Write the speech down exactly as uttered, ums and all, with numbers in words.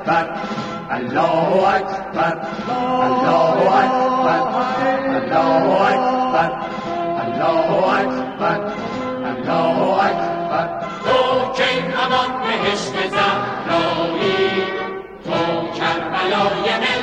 اکبر الله اکبر الله اکبر الله اکبر الله اکبر الله اکبر تو که همان بهشت زهرایی تو کربلای